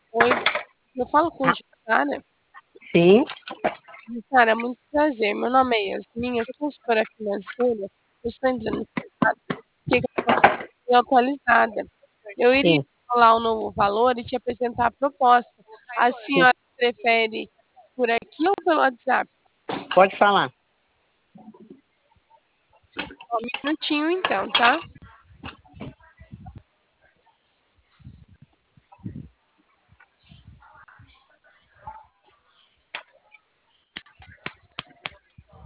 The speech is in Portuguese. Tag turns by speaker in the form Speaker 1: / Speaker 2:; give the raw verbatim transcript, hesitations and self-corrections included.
Speaker 1: Oi, eu falo com
Speaker 2: Ah,
Speaker 1: Jussara.
Speaker 2: sim,
Speaker 1: Jussara, muito prazer. Meu nome é Yasmin, eu sou consultora financeira. Eu estou entrando em contato porque eu estou atualizada. Eu iria
Speaker 2: sim,
Speaker 1: falar o novo valor e te apresentar a proposta. A
Speaker 2: sim.
Speaker 1: senhora prefere por aqui ou pelo WhatsApp?
Speaker 2: Pode falar.
Speaker 1: Só um minutinho então, tá?